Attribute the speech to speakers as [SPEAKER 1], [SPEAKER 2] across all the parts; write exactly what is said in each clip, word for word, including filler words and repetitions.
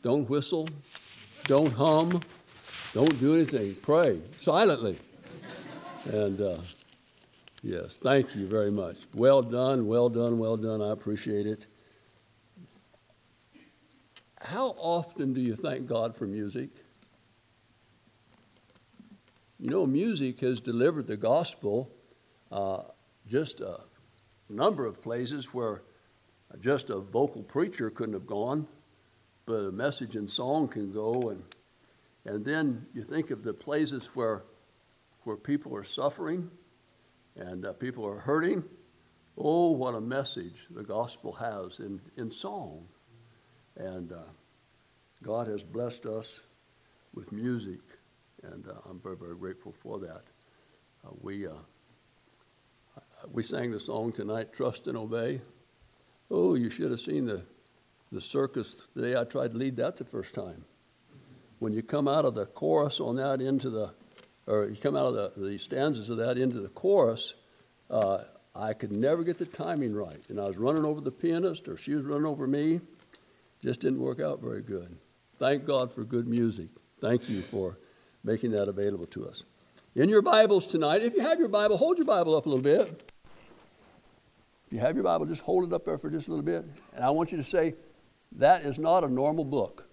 [SPEAKER 1] Don't whistle. Don't hum. Don't do anything. Pray silently. And uh, yes, thank you very much. Well done, well done, well done. I appreciate it. How often do you thank God for music? You know, music has delivered the gospel uh, just a number of places where just a vocal preacher couldn't have gone, but a message in song can go. And and then you think of the places where where people are suffering and uh, people are hurting. Oh, what a message the gospel has in, in song. And uh, God has blessed us with music, and uh, I'm very, very grateful for that. Uh, we uh, we sang the song tonight, Trust and Obey. Oh, you should have seen the, the circus the day I tried to lead that the first time. When you come out of the chorus on that into the, or you come out of the, the stanzas of that into the chorus, uh, I could never get the timing right. And I was running over the pianist, or she was running over me. Just didn't work out very good. Thank God for good music. Thank you for making that available to us. In your Bibles tonight, if you have your Bible, hold your Bible up a little bit. If you have your Bible, just hold it up there for just a little bit. And I want you to say, that is not a normal book.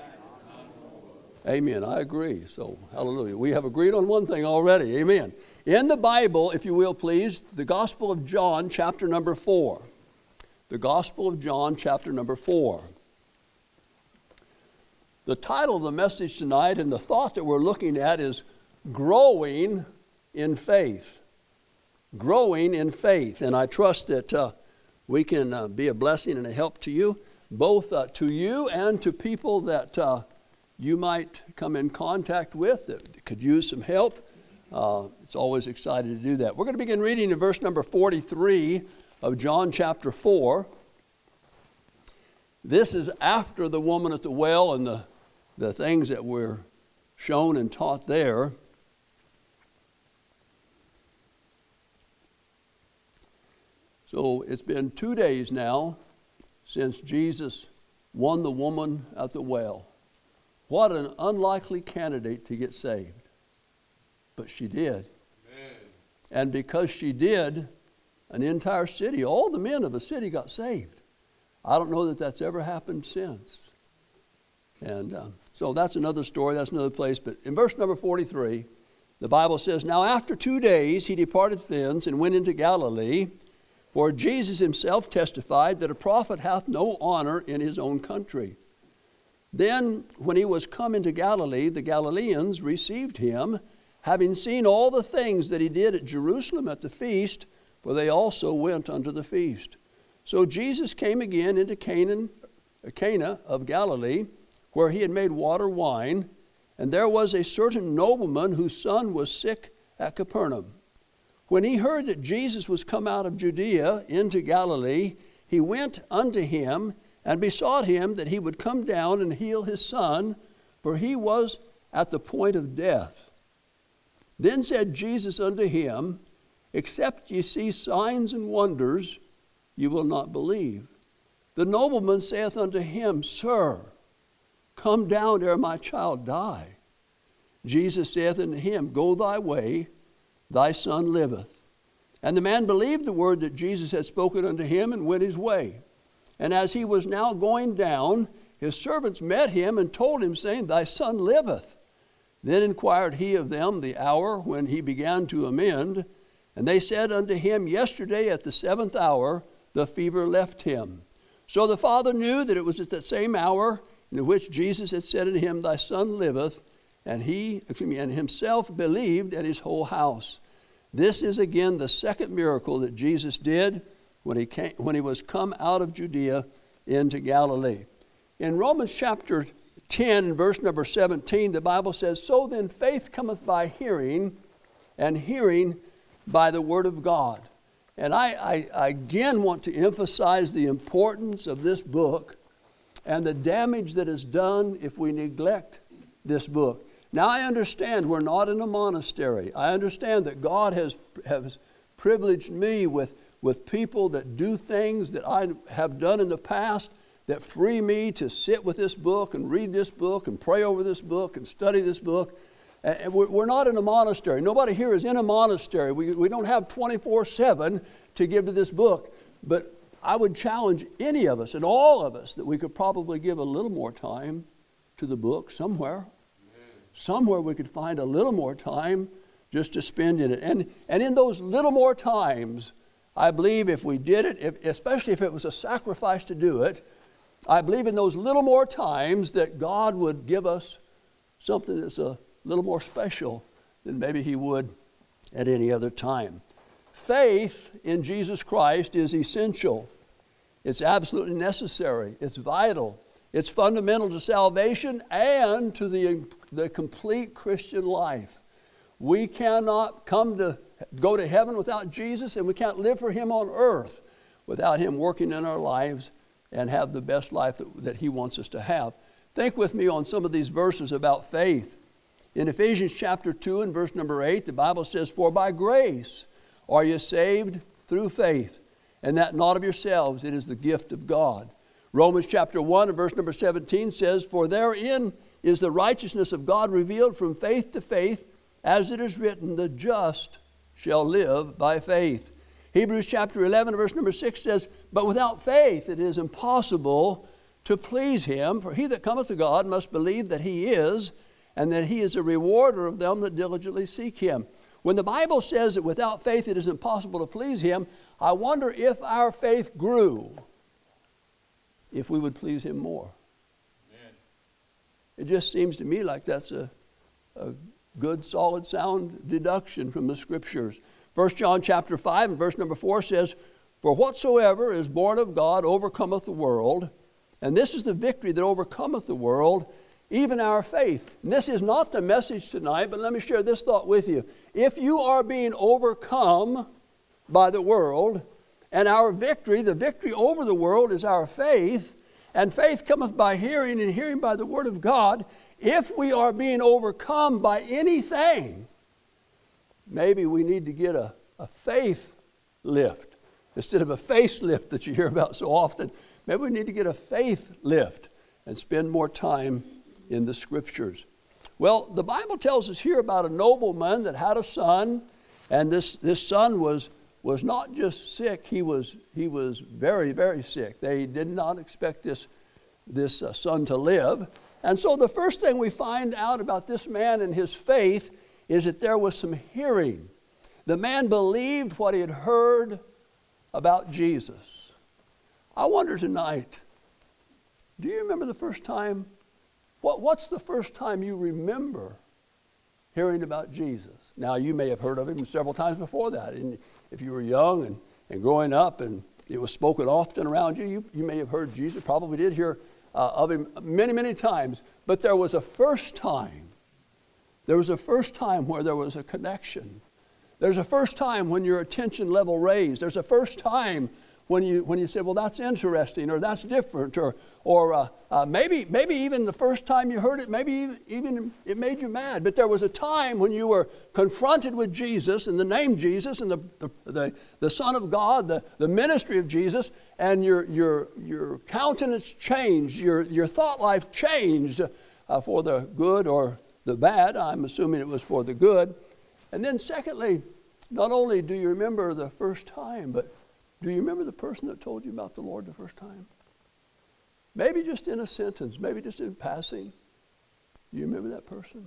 [SPEAKER 1] Amen. I agree. So, hallelujah. We have agreed on one thing already. Amen. In the Bible, if you will, please, the Gospel of John, chapter number four. The Gospel of John, chapter number four. The title of the message tonight and the thought that we're looking at is Growing in Faith. Growing in faith. And I trust that uh, we can uh, be a blessing and a help to you, both uh, to you and to people that uh, you might come in contact with that could use some help. Uh, it's always exciting to do that. We're going to begin reading in verse number forty-three of John chapter four. This is after the woman at the well and the, the things that were shown and taught there. So it's been two days now since Jesus won the woman at the well. What an unlikely candidate to get saved. But she did. Amen. And because she did, an entire city, all the men of a city got saved. I don't know that that's ever happened since. And uh, so that's another story, that's another place. But in verse number forty-three, the Bible says, Now after two days he departed thence and went into Galilee, for Jesus himself testified that a prophet hath no honor in his own country. Then when he was come into Galilee, the Galileans received him, having seen all the things that he did at Jerusalem at the feast, for they also went unto the feast. So Jesus came again into Canaan, Cana of Galilee, where he had made water wine, and there was a certain nobleman whose son was sick at Capernaum. When he heard that Jesus was come out of Judea into Galilee, he went unto him and besought him that he would come down and heal his son, for he was at the point of death. Then said Jesus unto him, Except ye see signs and wonders, you will not believe. The nobleman saith unto him, Sir, come down ere my child die. Jesus saith unto him, Go thy way, thy son liveth. And the man believed the word that Jesus had spoken unto him and went his way. And as he was now going down, his servants met him and told him, saying, Thy son liveth. Then inquired he of them the hour when he began to amend. And they said unto him, Yesterday at the seventh hour the fever left him. So the father knew that it was at that same hour in which Jesus had said unto him, Thy son liveth. And he, excuse me, and himself believed, and his whole house. This is again the second miracle that Jesus did when he came, when he was come out of Judea into Galilee. In Romans chapter ten, verse number seventeen, the Bible says, So then faith cometh by hearing, and hearing by the word of God. And I, I, I again want to emphasize the importance of this book and the damage that is done if we neglect this book. Now I understand we're not in a monastery. I understand that God has, has privileged me with, with people that do things that I have done in the past that free me to sit with this book and read this book and pray over this book and study this book. And we're not in a monastery. Nobody here is in a monastery. We, we don't have twenty-four seven to give to this book. But I would challenge any of us and all of us that we could probably give a little more time to the book somewhere. Amen. Somewhere we could find a little more time just to spend in it. And, and in those little more times, I believe if we did it, if, especially if it was a sacrifice to do it, I believe in those little more times that God would give us something that's a little more special than maybe He would at any other time. Faith in Jesus Christ is essential. It's absolutely necessary. It's vital. It's fundamental to salvation and to the, the complete Christian life. We cannot come to go to heaven without Jesus, and we can't live for Him on earth without Him working in our lives and have the best life that, that He wants us to have. Think with me on some of these verses about faith. In Ephesians chapter two and verse number eight, the Bible says, "For by grace are you saved through faith, and that not of yourselves, it is the gift of God." Romans chapter one and verse number seventeen says, "For therein is the righteousness of God revealed from faith to faith, as it is written, the just shall live by faith." Hebrews chapter eleven and verse number six says, "But without faith it is impossible to please Him, for he that cometh to God must believe that He is, and that He is a rewarder of them that diligently seek Him." When the Bible says that without faith it is impossible to please Him, I wonder if our faith grew, if we would please Him more. Amen. It just seems to me like that's a, a good, solid, sound deduction from the Scriptures. First John chapter five and verse number four says, "For whatsoever is born of God overcometh the world, and this is the victory that overcometh the world, even our faith." And this is not the message tonight, but let me share this thought with you. If you are being overcome by the world, and our victory, the victory over the world is our faith, and faith cometh by hearing, and hearing by the word of God. If we are being overcome by anything, maybe we need to get a, a faith lift. Instead of a facelift that you hear about so often, maybe we need to get a faith lift and spend more time in the Scriptures. Well, the Bible tells us here about a nobleman that had a son, and this, this son was, was not just sick, he was, he was very, very sick. They did not expect this, this uh, son to live. And so the first thing we find out about this man and his faith is that there was some hearing. The man believed what he had heard about Jesus. I wonder tonight, do you remember the first time? What, what's the first time you remember hearing about Jesus? Now, you may have heard of Him several times before that. And if you were young and, and growing up and it was spoken often around you, you, you may have heard Jesus, probably did hear uh, of Him many, many times. But there was a first time. There was a first time where there was a connection. There's a first time when your attention level raised. There's a first time when you when you said, well, that's interesting, or that's different, or or uh, uh, maybe maybe even the first time you heard it, maybe even, even it made you mad. But there was a time when you were confronted with Jesus and the name Jesus and the the, the, the Son of God, the, the ministry of Jesus, and your your your countenance changed, your your thought life changed uh, for the good or the bad. I'm assuming it was for the good. And then secondly, not only do you remember the first time, but do you remember the person that told you about the Lord the first time? Maybe just in a sentence, maybe just in passing. Do you remember that person?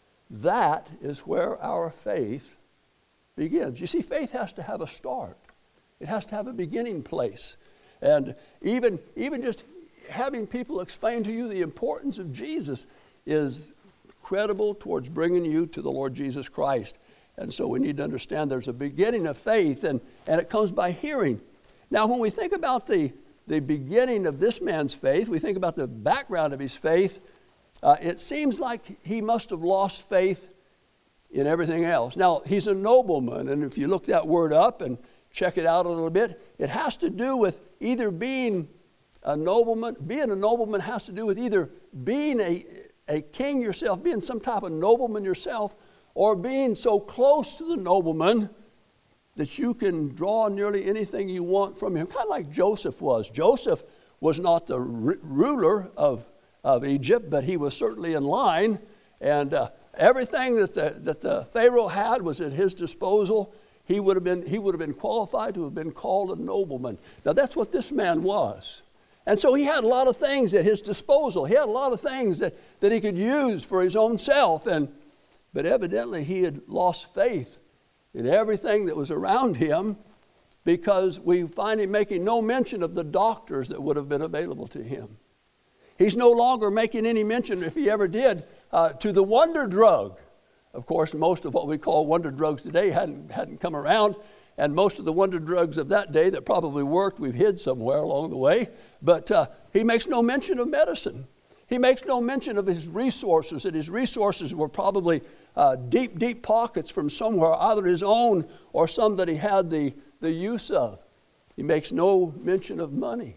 [SPEAKER 1] That is where our faith begins. You see, faith has to have a start. It has to have a beginning place. And even, even just having people explain to you the importance of Jesus is credible towards bringing you to the Lord Jesus Christ. And so we need to understand there's a beginning of faith, and, and it comes by hearing. Now, when we think about the, the beginning of this man's faith, we think about the background of his faith, uh, it seems like he must have lost faith in everything else. Now, he's a nobleman, and if you look that word up and check it out a little bit, it has to do with either being a nobleman. Being a nobleman has to do with either being a, a king yourself, being some type of nobleman yourself, or being so close to the nobleman that you can draw nearly anything you want from him. Kind of like Joseph was. Joseph was not the r- ruler of, of Egypt, but he was certainly in line. And uh, everything that the, that the Pharaoh had was at his disposal. He would have been, he would have been qualified to have been called a nobleman. Now that's what this man was. And so he had a lot of things at his disposal. He had a lot of things that, that he could use for his own self. And, but evidently he had lost faith in everything that was around him, because we find him making no mention of the doctors that would have been available to him. He's no longer making any mention, if he ever did, uh, to the wonder drug. Of course, most of what we call wonder drugs today hadn't, hadn't come around. And most of the wonder drugs of that day that probably worked, we've hid somewhere along the way. But uh, he makes no mention of medicine. He makes no mention of his resources, that his resources were probably uh, deep, deep pockets from somewhere, either his own or some that he had the, the use of. He makes no mention of money.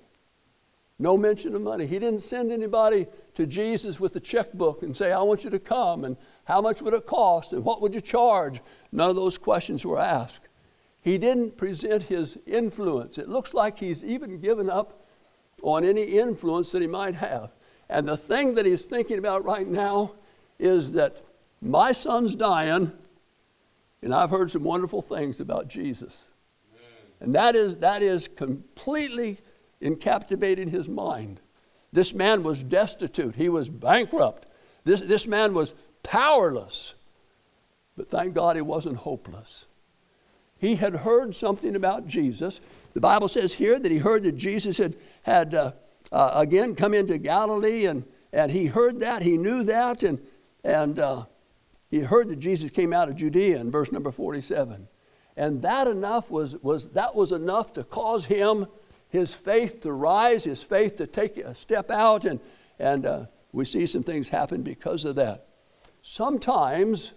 [SPEAKER 1] No mention of money. He didn't send anybody to Jesus with a checkbook and say, I want you to come, and how much would it cost, and what would you charge? None of those questions were asked. He didn't present his influence. It looks like he's even given up on any influence that he might have. And the thing that he's thinking about right now is that my son's dying, and I've heard some wonderful things about Jesus. Amen. And that is, that is completely captivating his mind. This man was destitute. He was bankrupt. This, this man was powerless. But thank God he wasn't hopeless. He had heard something about Jesus. The Bible says here that he heard that Jesus had, had uh, uh, again, come into Galilee, and, and he heard that, he knew that, and, and uh, he heard that Jesus came out of Judea in verse number forty-seven. And that enough was, was, that was enough to cause him, his faith to rise, his faith to take a step out, and, and uh, we see some things happen because of that. Sometimes,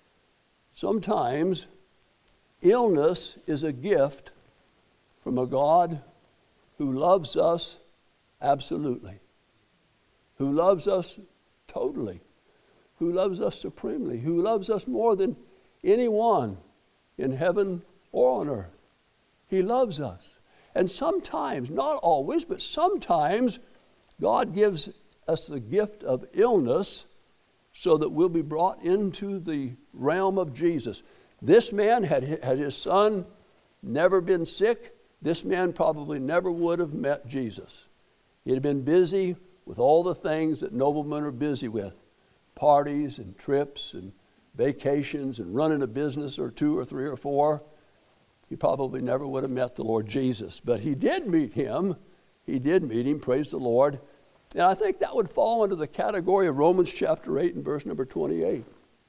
[SPEAKER 1] sometimes, illness is a gift from a God who loves us absolutely, who loves us totally, who loves us supremely, who loves us more than anyone in heaven or on earth. He loves us. And sometimes, not always, but sometimes, God gives us the gift of illness so that we'll be brought into the realm of Jesus. This man, had, had his son never been sick, this man probably never would have met Jesus. He'd have been busy with all the things that noblemen are busy with. Parties and trips and vacations and running a business or two or three or four. He probably never would have met the Lord Jesus. But he did meet him. He did meet him, praise the Lord. And I think that would fall into the category of Romans chapter eight and verse number twenty-eight.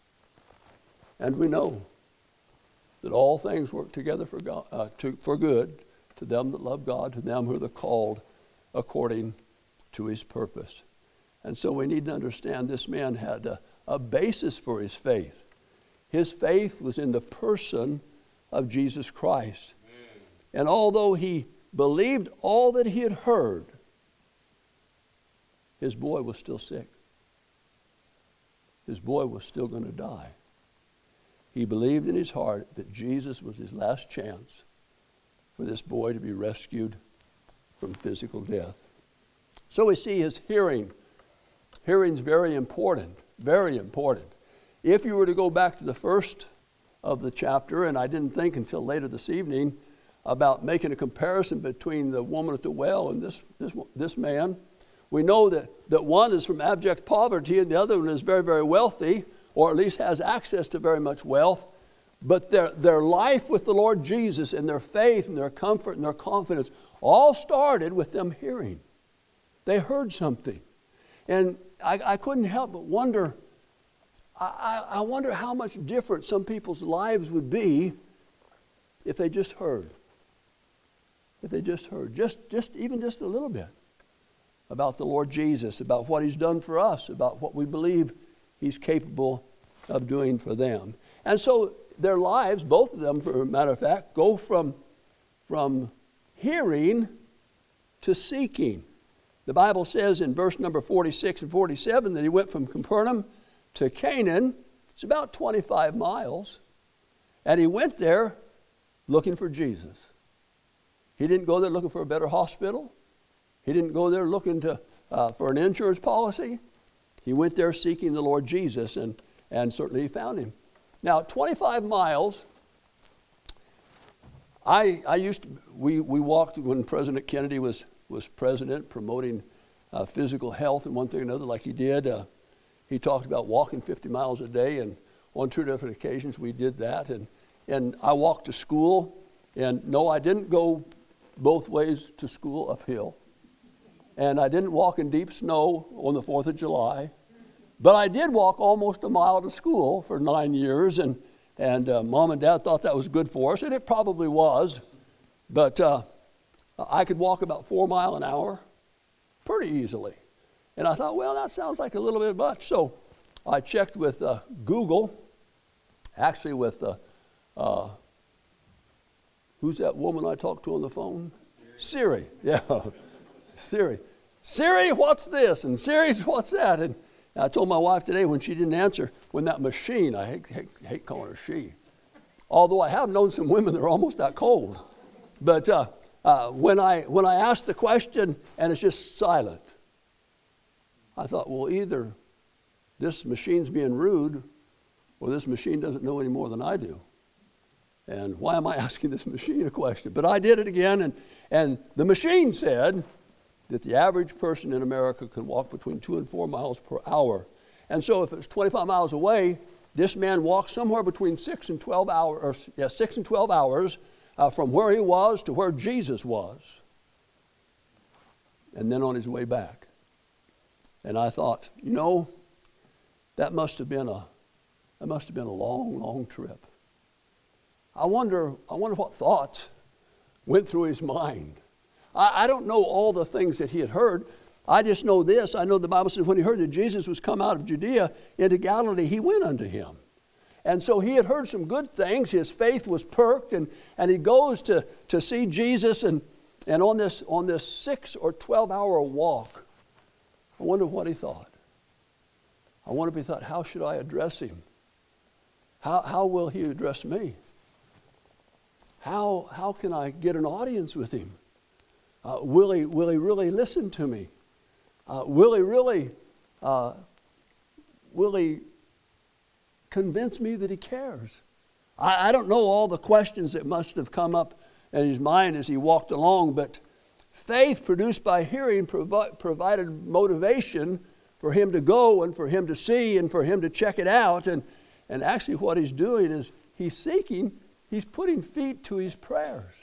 [SPEAKER 1] And we know that all things work together for, God, uh, to, for good to them that love God, to them who are the called according to his purpose. And so we need to understand this man had a, a basis for his faith. His faith was in the person of Jesus Christ. Amen. And although he believed all that he had heard, his boy was still sick. His boy was still going to die. He believed in his heart that Jesus was his last chance for this boy to be rescued from physical death. So we see his hearing. Hearing's very important, very important. If you were to go back to the first of the chapter, and I didn't think until later this evening about making a comparison between the woman at the well and this, this, this man, we know that, that one is from abject poverty and the other one is very, very wealthy, or at least has access to very much wealth. But their, their life with the Lord Jesus and their faith and their comfort and their confidence all started with them hearing. They heard something. And I, I couldn't help but wonder, I, I wonder how much different some people's lives would be if they just heard. If they just heard, just, just even just a little bit about the Lord Jesus, about what he's done for us, about what we believe he's capable of doing for them. And so their lives, both of them, for a matter of fact, go from, from hearing to seeking. The Bible says in verse number forty-six and forty-seven that he went from Capernaum to Canaan. It's about twenty-five miles. And he went there looking for Jesus. He didn't go there looking for a better hospital. He didn't go there looking to, uh, for an insurance policy. He went there seeking the Lord Jesus, and, and certainly he found him. Now, twenty-five miles, I, I used to, we, we walked when President Kennedy was, was president, promoting uh, physical health and one thing or another like he did. Uh, he talked about walking fifty miles a day, and on two different occasions we did that. And, and I walked to school, and no, I didn't go both ways to school uphill. And I didn't walk in deep snow on the fourth of July. But I did walk almost a mile to school for nine years, and, and uh, Mom and Dad thought that was good for us, and it probably was. But uh, I could walk about four miles an hour pretty easily. And I thought, well, that sounds like a little bit much. So I checked with uh, Google, actually with, uh, uh, who's that woman I talked to on the phone? Siri, Siri. yeah. Siri. Siri, what's this? And Siri's, what's that? And I told my wife today when she didn't answer, when that machine, I hate, hate, hate calling her she. Although I have known some women that are almost that cold. But uh, uh, when I when I asked the question and it's just silent, I thought, well, either this machine's being rude or this machine doesn't know any more than I do. And why am I asking this machine a question? But I did it again, and, and the machine said that the average person in America can walk between two and four miles per hour. And so if it's twenty-five miles away, this man walked somewhere between six and twelve hours, or, yeah, six and twelve hours uh, from where he was to where Jesus was, and then on his way back. And I thought, you know, that must have been a that must have been a long, long trip. I wonder, I wonder what thoughts went through his mind. I, I don't know all the things that he had heard. I just know this. I know the Bible says when he heard that Jesus was come out of Judea into Galilee, he went unto him. And so he had heard some good things. His faith was perked, and, and he goes to, to see Jesus, and, and on this on this six or twelve hour walk, I wonder what he thought. I wonder if he thought, how should I address him? How, how will he address me? How, how can I get an audience with him? Uh, will he, will he really listen to me? Uh, will he really, uh, will he convince me that he cares? I, I don't know all the questions that must have come up in his mind as he walked along, but faith produced by hearing provi- provided motivation for him to go and for him to see and for him to check it out. And, and actually what he's doing is he's seeking, he's putting feet to his prayers.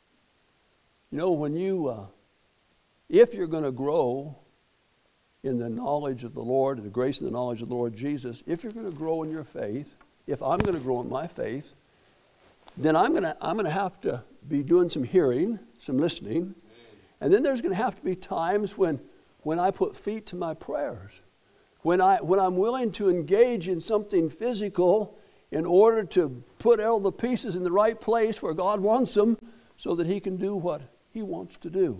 [SPEAKER 1] You know, when you, uh, if you're going to grow in the knowledge of the Lord, the grace and the knowledge of the Lord Jesus, if you're going to grow in your faith, if I'm going to grow in my faith, then I'm going to I'm going to have to be doing some hearing, some listening, and then there's going to have to be times when when I put feet to my prayers, when I when I'm willing to engage in something physical in order to put all the pieces in the right place where God wants them, so that He can do what He wants to do.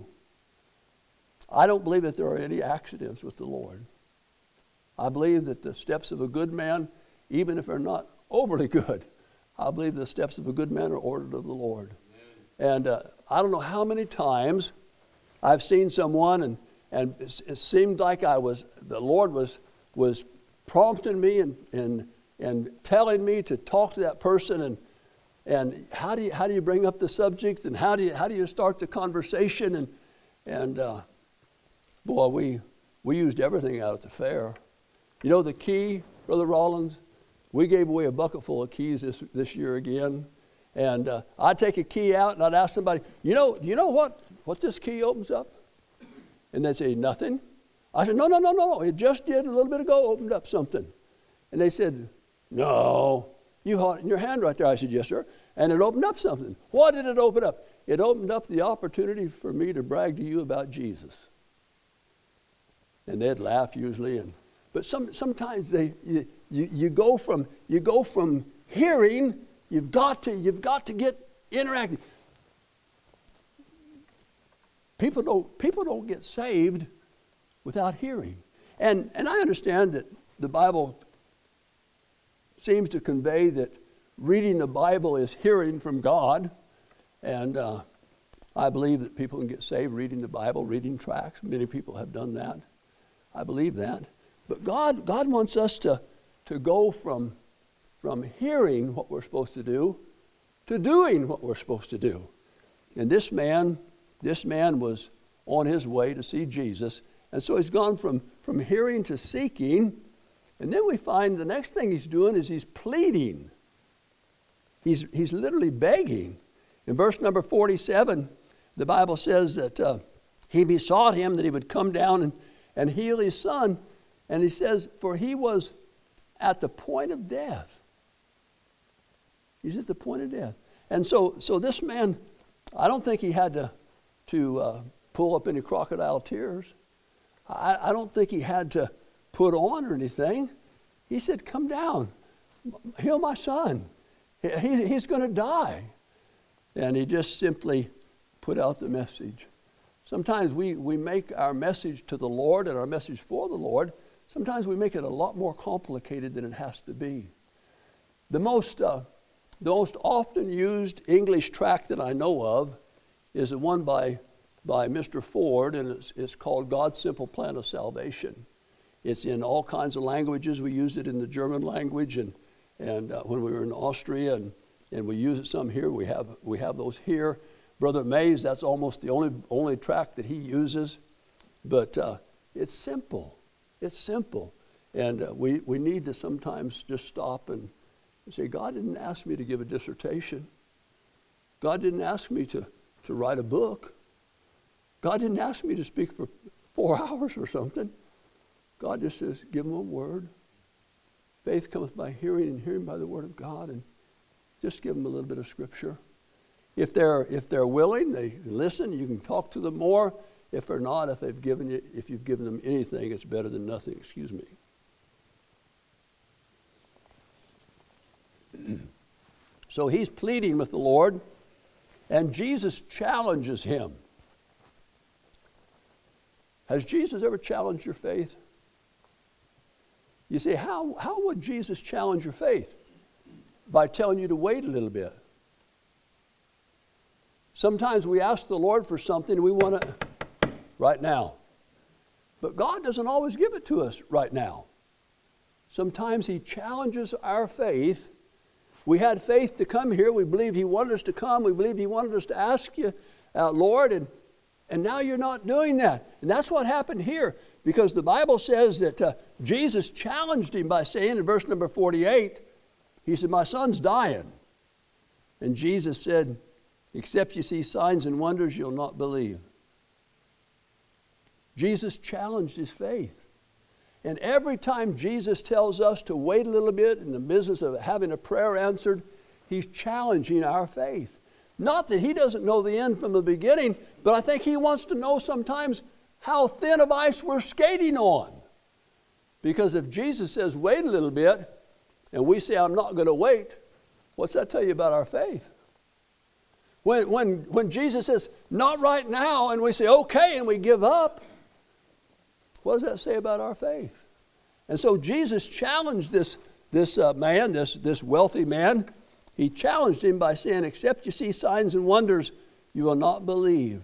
[SPEAKER 1] I don't believe that there are any accidents with the Lord. I believe that the steps of a good man, even if they're not overly good, I believe the steps of a good man are ordered of the Lord. Amen. And uh, I don't know how many times I've seen someone, and, and it, it seemed like I was, the Lord was was prompting me and and and telling me to talk to that person, and and how do you how do you bring up the subject, and how do you how do you start the conversation, and and uh, boy, we we used everything out at the fair. You know the key, Brother Rollins, we gave away a bucket full of keys this this year again, and uh, I'd take a key out and I'd ask somebody, you know, you know what what this key opens up, and they'd say nothing. I said, no, no, no, no, it just did a little bit ago, opened up something, and they said, no, you had it in your hand right there. I said, yes, sir. And it opened up something. What did it open up? It opened up the opportunity for me to brag to you about Jesus. And they'd laugh usually. And but some sometimes they you, you, you go from you go from hearing, you've got to you've got to get interactive. People don't people don't get saved without hearing. And and I understand that the Bible seems to convey that reading the Bible is hearing from God. And uh, I believe that people can get saved reading the Bible, reading tracts. Many people have done that. I believe that. But God, God wants us to, to go from, from hearing what we're supposed to do to doing what we're supposed to do. And this man, this man was on his way to see Jesus. And so he's gone from, from hearing to seeking. And then we find the next thing he's doing is he's pleading. He's, he's literally begging. In verse number forty-seven, the Bible says that uh, he besought him that he would come down and, and heal his son. And he says, for he was at the point of death. He's at the point of death. And so, so this man, I don't think he had to, to uh, pull up any crocodile tears. I, I don't think he had to put on or anything. He said, come down, heal my son. He, he's going to die. And he just simply put out the message. Sometimes we, we make our message to the Lord and our message for the Lord, sometimes we make it a lot more complicated than it has to be. The most, uh, the most often used English tract that I know of is the one by, by Mister Ford, and it's, it's called God's Simple Plan of Salvation. It's in all kinds of languages. We used it in the German language, and, and uh, when we were in Austria, and, and we use it some here. We have, we have those here. Brother Mays, that's almost the only, only tract that he uses. But uh, it's simple. It's simple. And uh, we, we need to sometimes just stop and say, God didn't ask me to give a dissertation. God didn't ask me to, to write a book. God didn't ask me to speak for four hours or something. God just says, give them a word. Faith cometh by hearing, and hearing by the word of God. And just give them a little bit of scripture. If they're, if they're willing, they listen. You can talk to them more. If they're not, if they've given you, if you've given them anything, it's better than nothing. Excuse me. So he's pleading with the Lord, and Jesus challenges him. Has Jesus ever challenged your faith? You say, how, how would Jesus challenge your faith? By telling you to wait a little bit. Sometimes we ask the Lord for something we want to right now. But God doesn't always give it to us right now. Sometimes he challenges our faith. We had faith to come here. We believed he wanted us to come. We believed he wanted us to ask you, uh, Lord, and, and now you're not doing that. And that's what happened here, because the Bible says that uh, Jesus challenged him by saying in verse number forty-eight, he said, my son's dying. And Jesus said, except you see signs and wonders, you'll not believe. Jesus challenged his faith. And every time Jesus tells us to wait a little bit in the business of having a prayer answered, he's challenging our faith. Not that he doesn't know the end from the beginning, but I think he wants to know sometimes how thin of ice we're skating on. Because if Jesus says wait a little bit, and we say I'm not going to wait, what's that tell you about our faith? When, when, when Jesus says, not right now, and we say, okay, and we give up, what does that say about our faith? And so Jesus challenged this, this uh, man, this, this wealthy man. He challenged him by saying, except you see signs and wonders, you will not believe.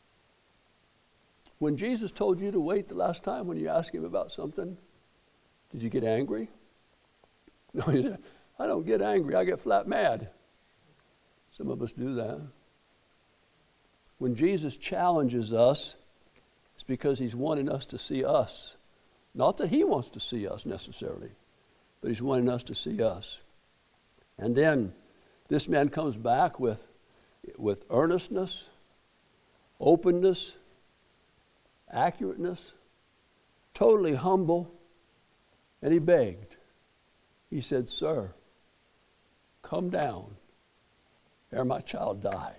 [SPEAKER 1] When Jesus told you to wait the last time when you asked him about something, did you get angry? No, he said, I don't get angry, I get flat mad. Some of us do that. When Jesus challenges us, it's because he's wanting us to see us. Not that he wants to see us necessarily, but he's wanting us to see us. And then this man comes back with, with earnestness, openness, accurateness, totally humble, and he begged. He said, sir, come down, ere my child die.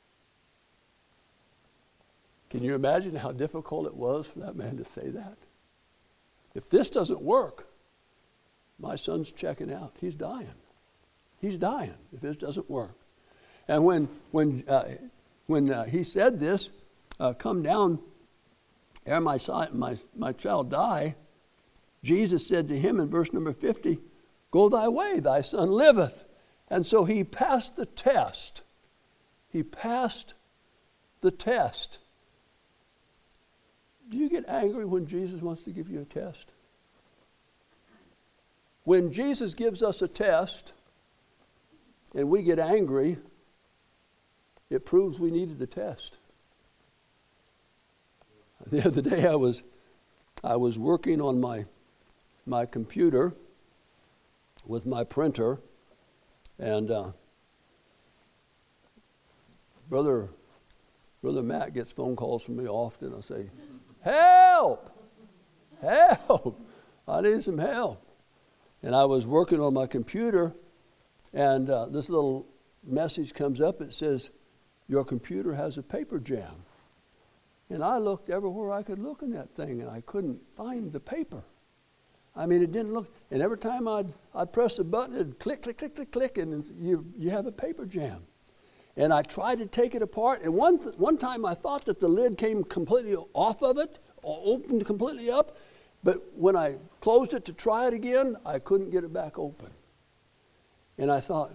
[SPEAKER 1] Can you imagine how difficult it was for that man to say that? If this doesn't work, my son's checking out. He's dying. He's dying if this doesn't work. And when, when, uh, when uh, he said this, uh, come down, ere my, son, my, my child die, Jesus said to him in verse number fifty, go thy way, thy son liveth. And so he passed the test. He passed the test. Do you get angry when Jesus wants to give you a test? When Jesus gives us a test and we get angry, it proves we needed the test. The other day I was I was working on my my computer with my printer, and uh, brother brother Matt gets phone calls from me often. I say, "Help! Help! I need some help." And I was working on my computer, and uh, this little message comes up. It says, "Your computer has a paper jam." And I looked everywhere I could look in that thing, and I couldn't find the paper. I mean, it didn't look. And every time I'd, I'd press a button, it'd click, click, click, click, click, and you, you have a paper jam. And I tried to take it apart, and one, one time I thought that the lid came completely off of it, or opened completely up. But when I closed it to try it again, I couldn't get it back open. And I thought,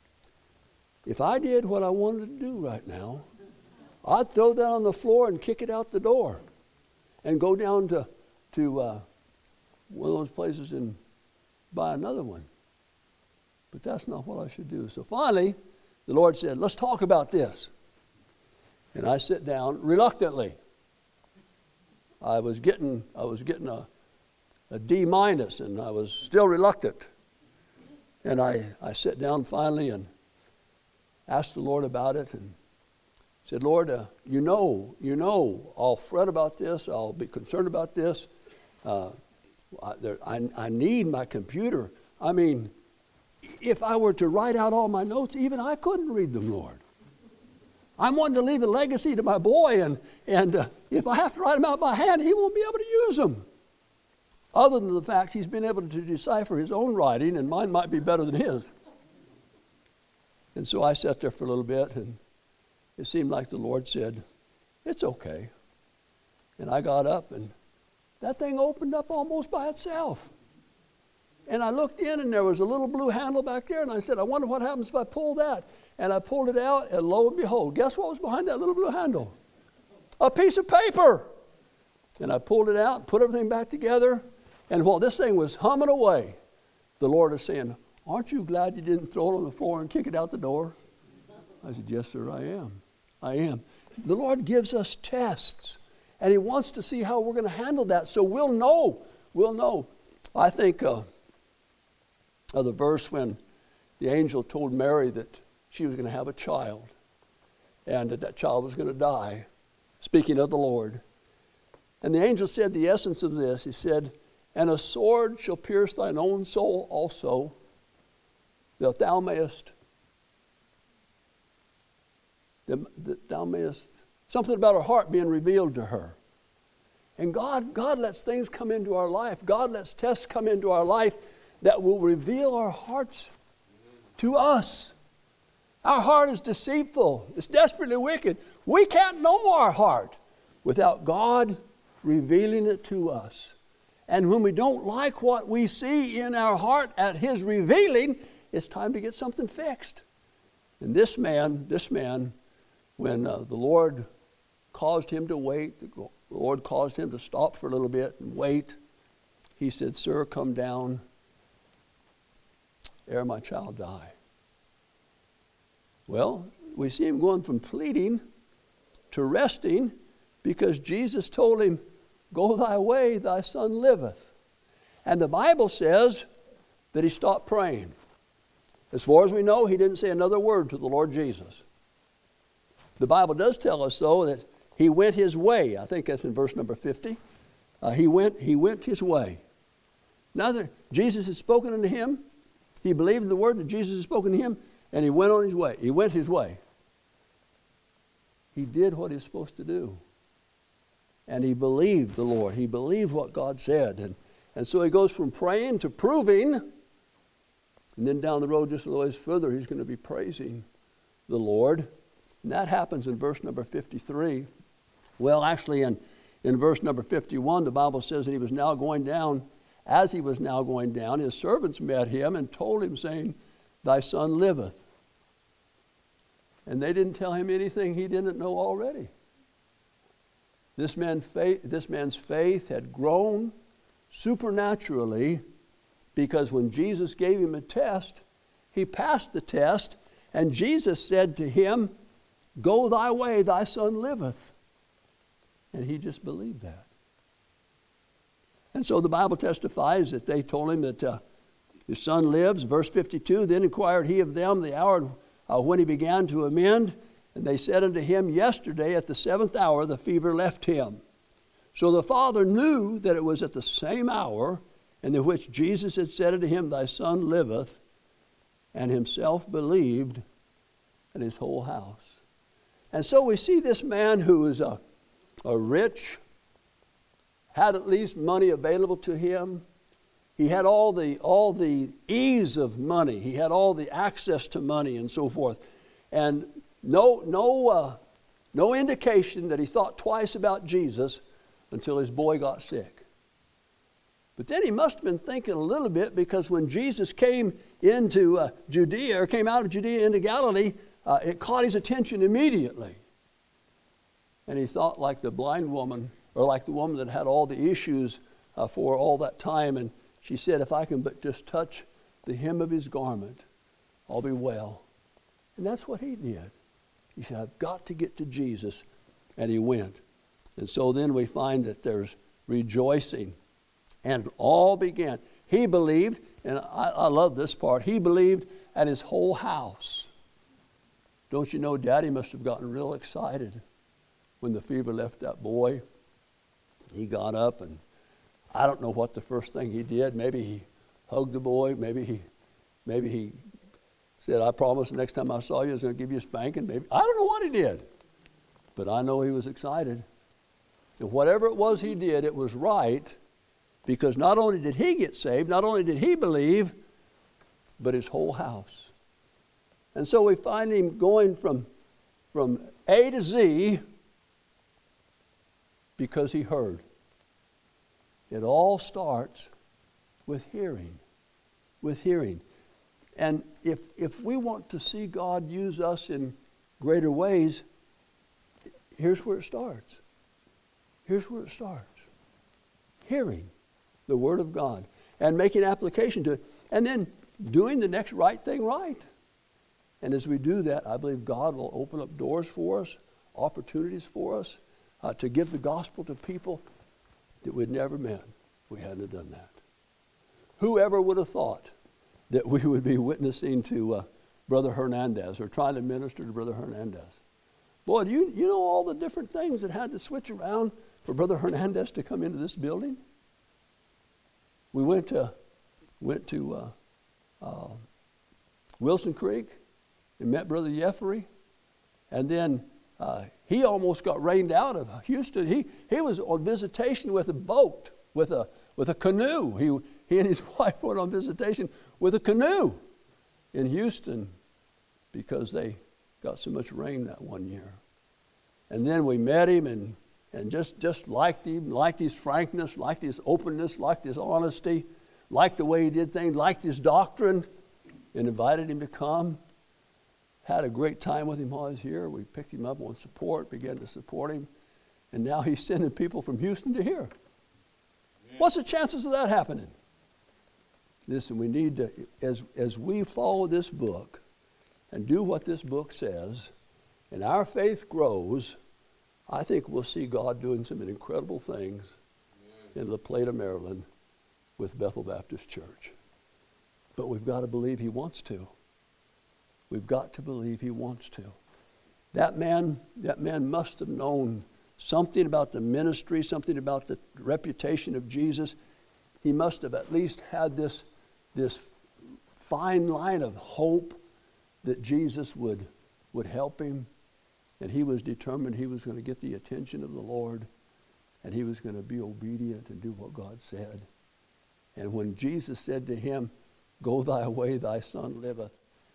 [SPEAKER 1] if I did what I wanted to do right now, I'd throw that on the floor and kick it out the door and go down to, to uh, one of those places and buy another one. But that's not what I should do. So finally, the Lord said, let's talk about this. And I sit down reluctantly. I was getting, I was getting a, a D minus, and I was still reluctant. And I, I sat down finally and asked the Lord about it, and said, Lord, uh, you know, you know, I'll fret about this. I'll be concerned about this. Uh, I, there, I, I need my computer. I mean, if I were to write out all my notes, even I couldn't read them, Lord. I'm wanting to leave a legacy to my boy, and, and uh, if I have to write them out by hand, he won't be able to use them. Other than the fact he's been able to decipher his own writing, and mine might be better than his. And so I sat there for a little bit, and it seemed like the Lord said, it's okay. And I got up, and that thing opened up almost by itself. And I looked in, and there was a little blue handle back there, and I said, I wonder what happens if I pull that. And I pulled it out, and lo and behold, guess what was behind that little blue handle? A piece of paper. And I pulled it out, put everything back together, and while this thing was humming away, the Lord was saying, aren't you glad you didn't throw it on the floor and kick it out the door? I said, yes, sir, I am. I am. The Lord gives us tests, and he wants to see how we're going to handle that, so we'll know. We'll know. I think uh, of the verse when the angel told Mary that she was going to have a child, and that that child was going to die, speaking of the Lord. And the angel said the essence of this. He said, and a sword shall pierce thine own soul also, that thou mayest that thou mayest, something about her heart being revealed to her. And God, God lets things come into our life. God lets tests come into our life that will reveal our hearts to us. Our heart is deceitful. It's desperately wicked. We can't know our heart without God revealing it to us. And when we don't like what we see in our heart at his revealing, it's time to get something fixed. And this man, this man, when uh, the Lord caused him to wait, the Lord caused him to stop for a little bit and wait, he said, sir, come down ere my child die. Well, we see him going from pleading to resting because Jesus told him, go thy way, thy son liveth. And the Bible says that he stopped praying. As far as we know, he didn't say another word to the Lord Jesus. The Bible does tell us, though, that he went his way. I think that's in verse number fifty. Uh, he went he went his way. Now that Jesus had spoken unto him, he believed the word that Jesus had spoken to him, and he went on his way. He went his way. He did what he's supposed to do. And he believed the Lord. He believed what God said. And, and so he goes from praying to proving, and then down the road just a little ways further, he's going to be praising the Lord. And that happens in verse number fifty-three. Well, actually, in, in verse number fifty-one, the Bible says that he was now going down. As he was now going down, his servants met him and told him, saying, thy son liveth. And they didn't tell him anything he didn't know already. This, man faith, this man's faith had grown supernaturally because when Jesus gave him a test, he passed the test, and Jesus said to him, "Go thy way, thy son liveth." And he just believed that. And so the Bible testifies that they told him that uh, his son lives. Verse fifty-two, then inquired he of them the hour uh, when he began to amend. And they said unto him, yesterday at the seventh hour the fever left him. So the father knew that it was at the same hour in the which Jesus had said unto him, thy son liveth, and himself believed, and his whole house. And so we see this man who is a, a rich, had at least money available to him. He had all the, all the ease of money. He had all the access to money and so forth. And no, no, uh, no indication that he thought twice about Jesus until his boy got sick. But then he must have been thinking a little bit, because when Jesus came into uh, Judea, or came out of Judea into Galilee, uh, it caught his attention immediately. And he thought like the blind woman, or like the woman that had all the issues uh, for all that time. And she said, if I can but just touch the hem of his garment, I'll be well. And that's what he did. He said, I've got to get to Jesus. And he went. And so then we find that there's rejoicing. And all began. He believed, and I, I love this part, he believed at his whole house. Don't you know, Daddy must have gotten real excited when the fever left that boy. He got up, and I don't know what the first thing he did. Maybe he hugged the boy. Maybe he, maybe he said, I promise the next time I saw you I was going to give you a spanking. Maybe I don't know what he did. But I know he was excited. And whatever it was he did, it was right. Because not only did he get saved, not only did he believe, but his whole house. And so we find him going from, from A to Z because he heard. It all starts with hearing, with hearing. And if, if we want to see God use us in greater ways, here's where it starts. Here's where it starts. Hearing the Word of God and making application to it, and then doing the next right thing right. And as we do that, I believe God will open up doors for us, opportunities for us uh, to give the gospel to people that we'd never met if we hadn't done that. Whoever would have thought that we would be witnessing to uh, Brother Hernandez, or trying to minister to Brother Hernandez? Boy, do you, you know all the different things that had to switch around for Brother Hernandez to come into this building? We went to went to uh, uh, Wilson Creek and met Brother Jeffrey, and then uh, he almost got rained out of Houston. He he was on visitation with a boat, with a with a canoe. He he and his wife went on visitation with a canoe in Houston because they got so much rain that one year. And then we met him and. And just, just liked him, liked his frankness, liked his openness, liked his honesty, liked the way he did things, liked his doctrine, and invited him to come. Had a great time with him while he was here. We picked him up on support, began to support him. And now he's sending people from Houston to here. Yeah. What's the chances of that happening? Listen, we need to, as, as we follow this book and do what this book says, and our faith grows, I think we'll see God doing some incredible things in La Plata, Maryland with Bethel Baptist Church. But we've got to believe he wants to. We've got to believe he wants to. That man, that man must have known something about the ministry, something about the reputation of Jesus. He must have at least had this, this fine line of hope that Jesus would, would help him. And he was determined he was going to get the attention of the Lord, and he was going to be obedient and do what God said. And when Jesus said to him, go thy way, thy son liveth,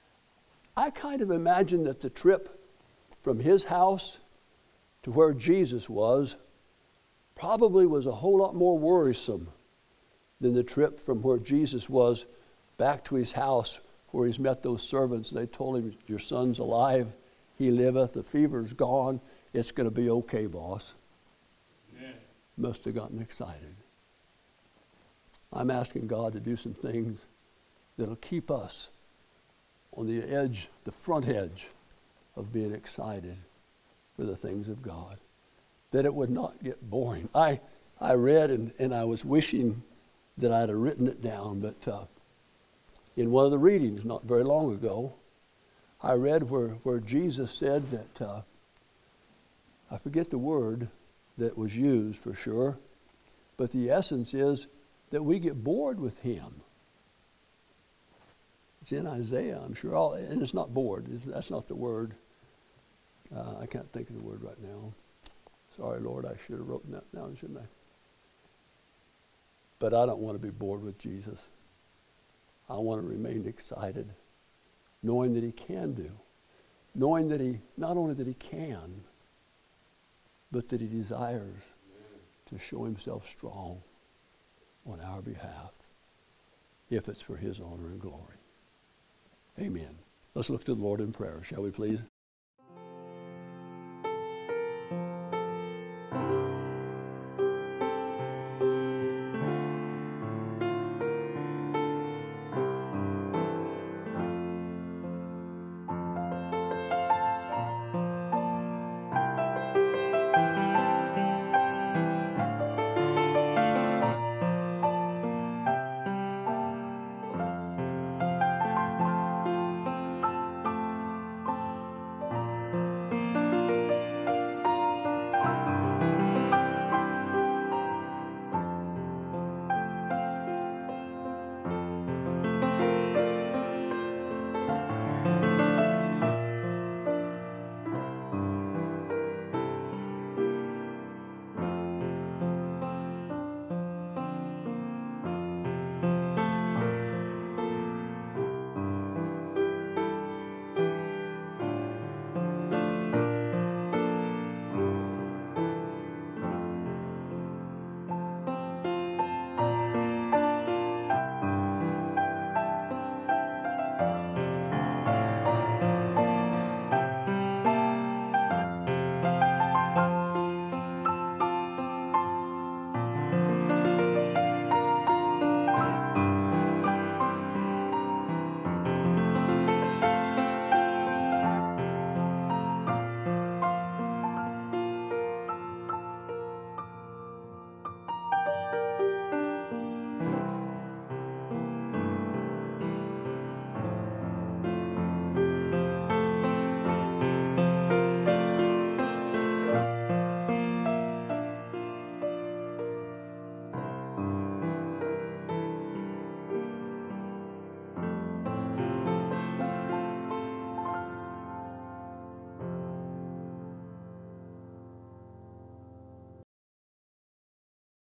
[SPEAKER 1] I kind of imagine that the trip from his house to where Jesus was probably was a whole lot more worrisome than the trip from where Jesus was back to his house, where he's met those servants. They told him, your son's alive. He liveth. The fever's gone. It's going to be okay, boss.
[SPEAKER 2] Amen.
[SPEAKER 1] Must have gotten excited. I'm asking God to do some things that'll keep us on the edge, the front edge of being excited for the things of God, that it would not get boring. I, I read and, and I was wishing that I'd have written it down, but uh, in one of the readings not very long ago, I read where, where Jesus said that, uh, I forget the word that was used for sure, but the essence is that we get bored with him. It's in Isaiah, I'm sure. All, and it's not bored. It's, that's not the word. Uh, I can't think of the word right now. Sorry, Lord, I should have written that down, shouldn't I? But I don't want to be bored with Jesus. I want to remain excited, knowing that he can do. Knowing that he, not only that he can, but that he desires Amen. To show himself strong on our behalf, if it's for his honor and glory. Amen. Let's look to the Lord in prayer, shall we please?